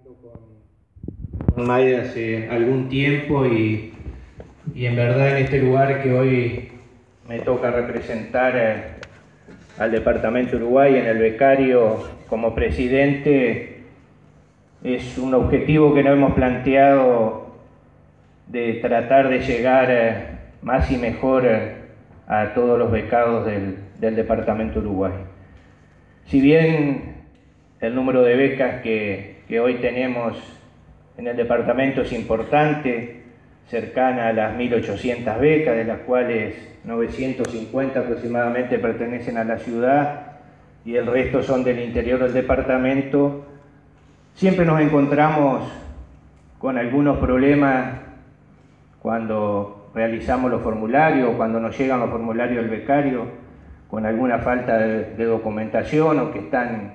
con Mayda hace algún tiempo y en verdad en este lugar que hoy me toca representar al Departamento Uruguay en el becario como presidente, es un objetivo que nos hemos planteado de tratar de llegar más y mejor a todos los becados del Departamento Uruguay. Si bien el número de becas que hoy tenemos en el departamento es importante, cercana a las 1.800 becas, de las cuales 950 aproximadamente pertenecen a la ciudad y el resto son del interior del departamento, siempre nos encontramos con algunos problemas cuando realizamos los formularios, cuando nos llegan los formularios del becario, con alguna falta de documentación o que están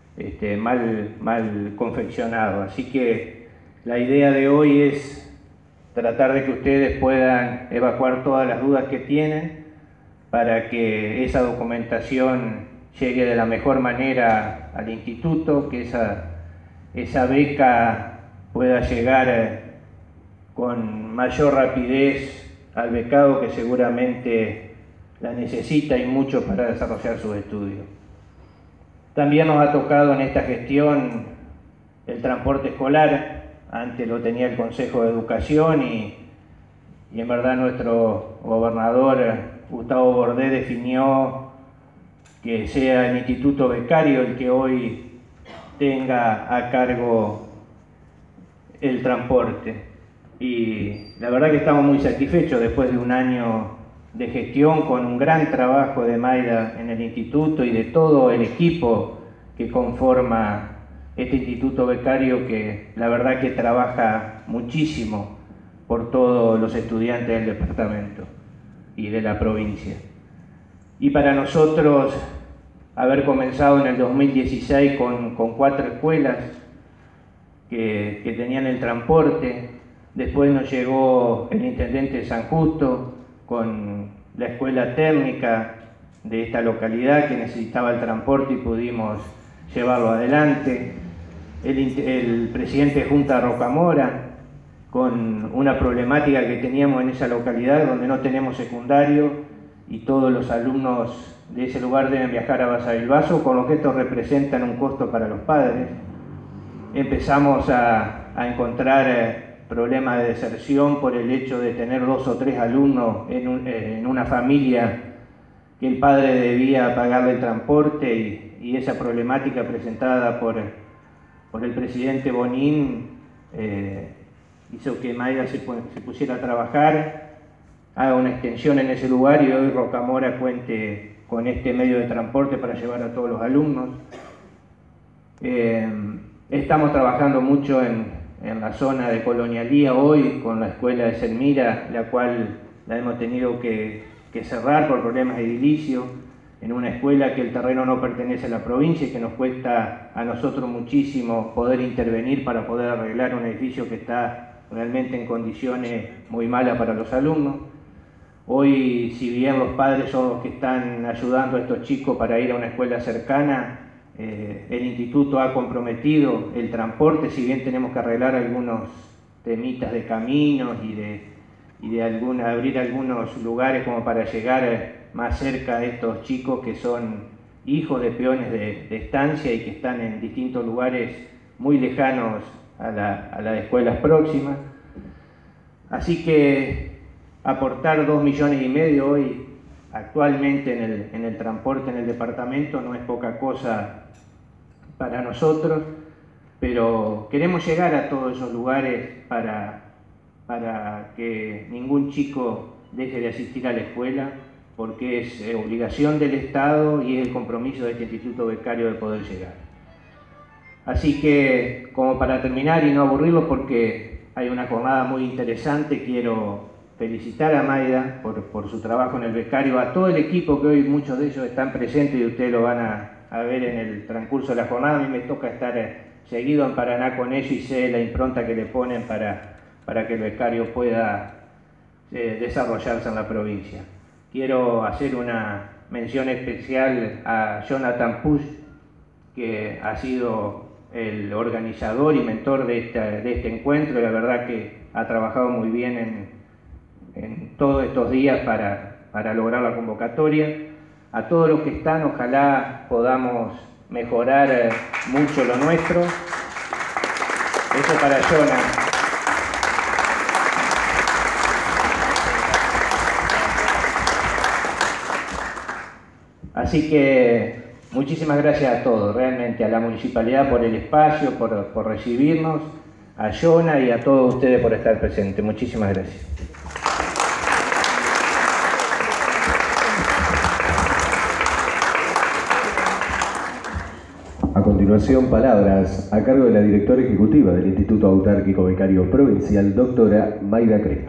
mal confeccionados. Así que la idea de hoy es tratar de que ustedes puedan evacuar todas las dudas que tienen para que esa documentación llegue de la mejor manera al instituto, que esa beca pueda llegar con mayor rapidez al becado que seguramente la necesita y mucho para desarrollar sus estudios. También nos ha tocado en esta gestión el transporte escolar. Antes lo tenía el Consejo de Educación y en verdad nuestro gobernador Gustavo Bordé definió que sea el Instituto Becario el que hoy tenga a cargo el transporte. Y la verdad que estamos muy satisfechos después de un año de gestión con un gran trabajo de Mayda en el instituto y de todo el equipo que conforma este instituto becario, que la verdad que trabaja muchísimo por todos los estudiantes del departamento y de la provincia. Y para nosotros haber comenzado en el 2016 con 4 escuelas que tenían el transporte, después nos llegó el intendente de San Justo con la escuela técnica de esta localidad que necesitaba el transporte y pudimos llevarlo adelante. El presidente de Junta Rocamora con una problemática que teníamos en esa localidad donde no tenemos secundario y todos los alumnos de ese lugar deben viajar a Basa del Vaso, con lo que esto representa un costo para los padres. Empezamos a encontrar problemas de deserción por el hecho de tener 2 o 3 alumnos en una familia que el padre debía pagarle el transporte y esa problemática presentada por el presidente Bonín hizo que Mayda se pusiera a trabajar, haga una extensión en ese lugar y hoy Rocamora cuente con este medio de transporte para llevar a todos los alumnos. Estamos trabajando mucho en la zona de Colonialía hoy con la escuela de Selmira, la cual la hemos tenido que cerrar por problemas de edilicio, en una escuela que el terreno no pertenece a la provincia y que nos cuesta a nosotros muchísimo poder intervenir para poder arreglar un edificio que está realmente en condiciones muy malas para los alumnos. Hoy, si bien los padres son los que están ayudando a estos chicos para ir a una escuela cercana, el instituto ha comprometido el transporte, si bien tenemos que arreglar algunos temitas de caminos y de abrir algunos lugares como para llegar más cerca a estos chicos que son hijos de peones de estancia y que están en distintos lugares muy lejanos a las escuelas próximas. Así que aportar 2,5 millones hoy actualmente en el transporte en el departamento no es poca cosa para nosotros, pero queremos llegar a todos esos lugares para que ningún chico deje de asistir a la escuela, porque es obligación del Estado y es el compromiso de este instituto becario de poder llegar. Así que, como para terminar y no aburrirlos porque hay una jornada muy interesante, quiero felicitar a Mayda por su trabajo en el becario, a todo el equipo que hoy muchos de ellos están presentes y ustedes lo van a ver en el transcurso de la jornada. A mí me toca estar seguido en Paraná con ellos y sé la impronta que le ponen para que el becario pueda desarrollarse en la provincia. Quiero hacer una mención especial a Jonathan Push, que ha sido el organizador y mentor de este encuentro. La verdad que ha trabajado muy bien en todos estos días para lograr la convocatoria. A todos los que están, ojalá podamos mejorar mucho lo nuestro. Eso para Jonah. Así que muchísimas gracias a todos, realmente a la municipalidad por el espacio, por recibirnos, a Jonah y a todos ustedes por estar presentes. Muchísimas gracias. A continuación, palabras a cargo de la directora ejecutiva del Instituto Autárquico Becario Provincial, doctora Mayra Cresto.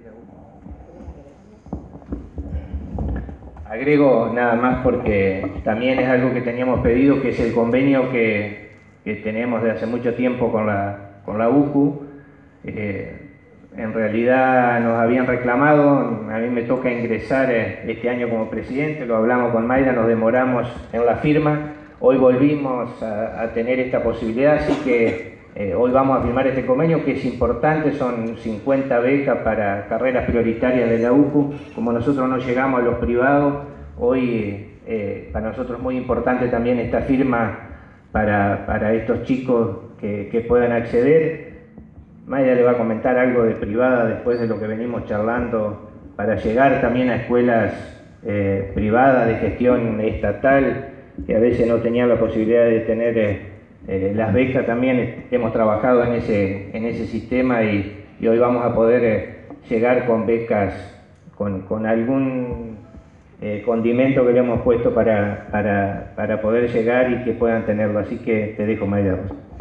Agrego nada más porque también es algo que teníamos pedido, que es el convenio que tenemos de hace mucho tiempo con la UCU. En realidad nos habían reclamado, a mí me toca ingresar este año como presidente, lo hablamos con Mayra, nos demoramos en la firma. Hoy volvimos a tener esta posibilidad, así que hoy vamos a firmar este convenio que es importante, son 50 becas para carreras prioritarias de la UCU. Como nosotros no llegamos a los privados, hoy para nosotros es muy importante también esta firma para estos chicos que puedan acceder. Mayra le va a comentar algo de privada después de lo que venimos charlando, para llegar también a escuelas privadas de gestión estatal, que a veces no tenían la posibilidad de tener las becas. También hemos trabajado en ese sistema y hoy vamos a poder llegar con becas, con algún condimento que le hemos puesto para poder llegar y que puedan tenerlo. Así que te dejo, Mayra.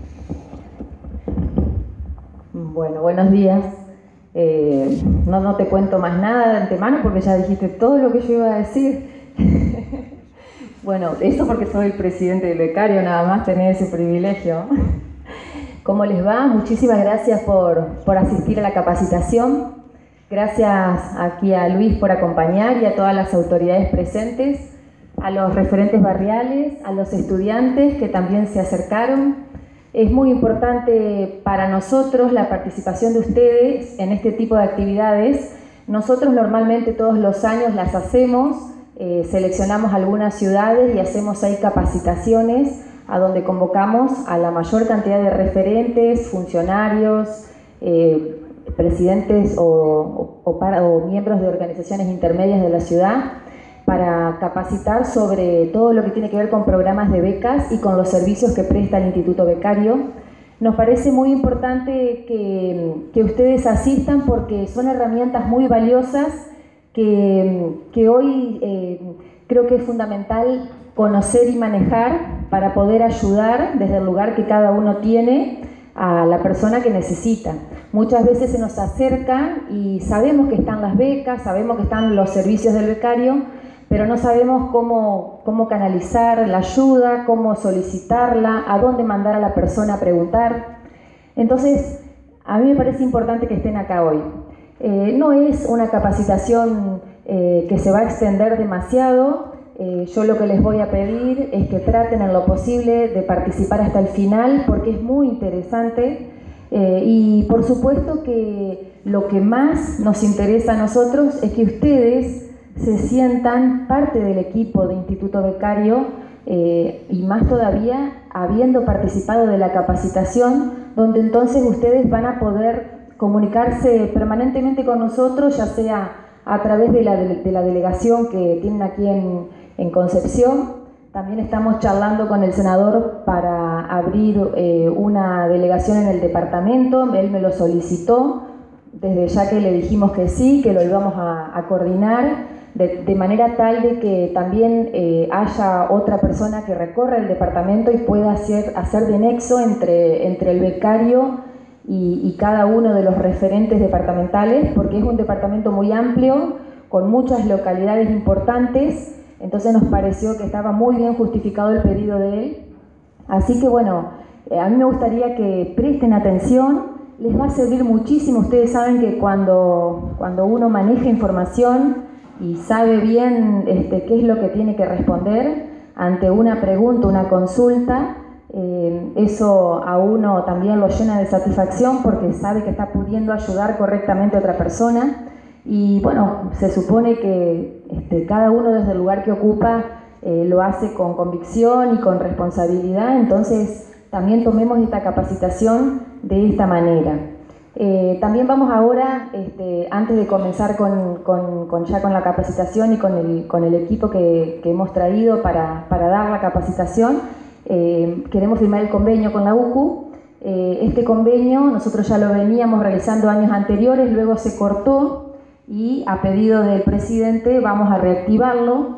Bueno, buenos días. No te cuento más nada de antemano porque ya dijiste todo lo que yo iba a decir. Bueno, eso porque soy el presidente del becario, nada más tener ese privilegio. ¿Cómo les va? Muchísimas gracias por asistir a la capacitación. Gracias aquí a Luis por acompañar y a todas las autoridades presentes, a los referentes barriales, a los estudiantes que también se acercaron. Es muy importante para nosotros la participación de ustedes en este tipo de actividades. Nosotros normalmente todos los años las hacemos. Seleccionamos algunas ciudades y hacemos ahí capacitaciones a donde convocamos a la mayor cantidad de referentes, funcionarios, presidentes o miembros de organizaciones intermedias de la ciudad para capacitar sobre todo lo que tiene que ver con programas de becas y con los servicios que presta el Instituto Becario. Nos parece muy importante que ustedes asistan porque son herramientas muy valiosas que hoy creo que es fundamental conocer y manejar para poder ayudar desde el lugar que cada uno tiene a la persona que necesita. Muchas veces se nos acerca y sabemos que están las becas, sabemos que están los servicios del becario, pero no sabemos cómo canalizar la ayuda, cómo solicitarla, a dónde mandar a la persona a preguntar. Entonces, a mí me parece importante que estén acá hoy. No es una capacitación que se va a extender demasiado. Yo lo que les voy a pedir es que traten en lo posible de participar hasta el final porque es muy interesante y por supuesto que lo que más nos interesa a nosotros es que ustedes se sientan parte del equipo de Instituto Becario y más todavía habiendo participado de la capacitación, donde entonces ustedes van a poder comunicarse permanentemente con nosotros, ya sea a través de la delegación que tienen aquí en Concepción. También estamos charlando con el senador para abrir una delegación en el departamento. Él me lo solicitó, desde ya que le dijimos que sí, que lo íbamos a coordinar, de manera tal de que también haya otra persona que recorra el departamento y pueda hacer de nexo entre el becario y cada uno de los referentes departamentales, porque es un departamento muy amplio, con muchas localidades importantes, entonces nos pareció que estaba muy bien justificado el pedido de él. Así que bueno, a mí me gustaría que presten atención, les va a servir muchísimo. Ustedes saben que cuando uno maneja información y sabe bien qué es lo que tiene que responder ante una pregunta, una consulta, Eso a uno también lo llena de satisfacción porque sabe que está pudiendo ayudar correctamente a otra persona. Y bueno, se supone que cada uno desde el lugar que ocupa lo hace con convicción y con responsabilidad, entonces también tomemos esta capacitación de esta manera. También vamos ahora, antes de comenzar ya con la capacitación y con el equipo que hemos traído para dar la capacitación, queremos firmar el convenio con la UCU. Este convenio nosotros ya lo veníamos realizando años anteriores, luego se cortó y a pedido del presidente vamos a reactivarlo.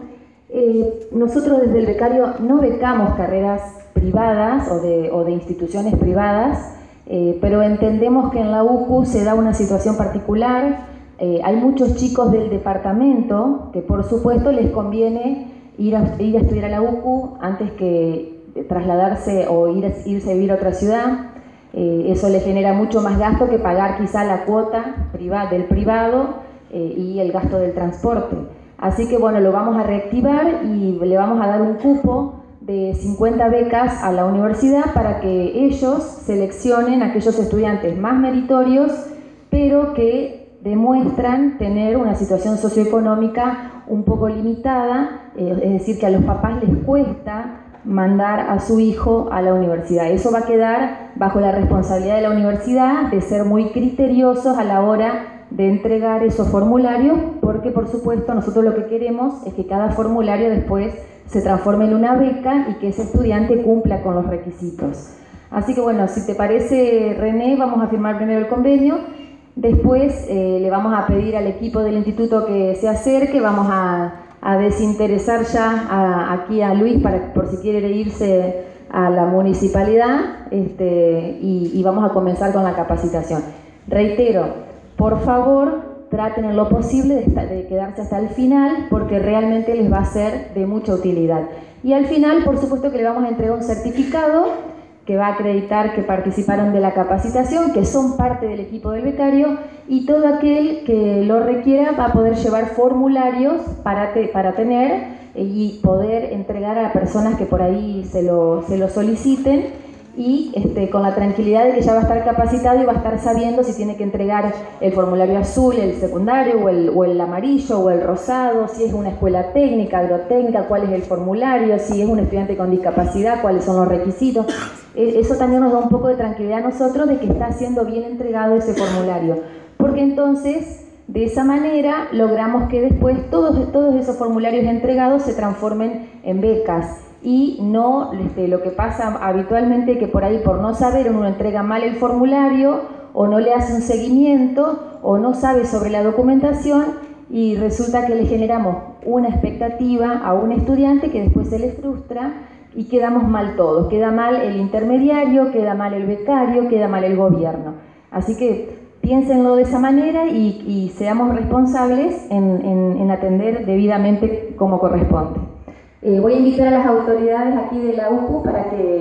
Nosotros desde el becario no becamos carreras privadas o de instituciones privadas, pero entendemos que en la UCU se da una situación particular. Hay muchos chicos del departamento que por supuesto les conviene ir a estudiar a la UCU antes que trasladarse o irse a vivir a otra ciudad. Eso le genera mucho más gasto que pagar quizá la cuota del privado y el gasto del transporte. Así que bueno, lo vamos a reactivar y le vamos a dar un cupo de 50 becas a la universidad para que ellos seleccionen a aquellos estudiantes más meritorios, pero que demuestran tener una situación socioeconómica un poco limitada, es decir, que a los papás les cuesta mandar a su hijo a la universidad. Eso va a quedar bajo la responsabilidad de la universidad de ser muy criteriosos a la hora de entregar esos formularios, porque por supuesto nosotros lo que queremos es que cada formulario después se transforme en una beca y que ese estudiante cumpla con los requisitos. Así que bueno, si te parece, René, vamos a firmar primero el convenio, después le vamos a pedir al equipo del instituto que se acerque, vamos a desinteresar ya aquí a Luis por si quiere irse a la municipalidad y vamos a comenzar con la capacitación. Reitero, por favor, traten en lo posible de quedarse hasta el final porque realmente les va a ser de mucha utilidad. Y al final, por supuesto que le vamos a entregar un certificado que va a acreditar que participaron de la capacitación, que son parte del equipo del becario, y todo aquel que lo requiera va a poder llevar formularios para tener y poder entregar a personas que por ahí se lo soliciten, y con la tranquilidad de que ya va a estar capacitado y va a estar sabiendo si tiene que entregar el formulario azul, el secundario, o el amarillo, o el rosado, si es una escuela técnica, agrotécnica, cuál es el formulario, si es un estudiante con discapacidad, cuáles son los requisitos. Eso también nos da un poco de tranquilidad a nosotros de que está siendo bien entregado ese formulario, porque entonces de esa manera logramos que después todos esos formularios entregados se transformen en becas. Y no lo que pasa habitualmente, que por ahí por no saber uno entrega mal el formulario o no le hace un seguimiento o no sabe sobre la documentación y resulta que le generamos una expectativa a un estudiante que después se le frustra y quedamos mal todos. Queda mal el intermediario, queda mal el becario, queda mal el gobierno. Así que piénsenlo de esa manera y seamos responsables en atender debidamente como corresponde. Voy a invitar a las autoridades aquí de la UCU para que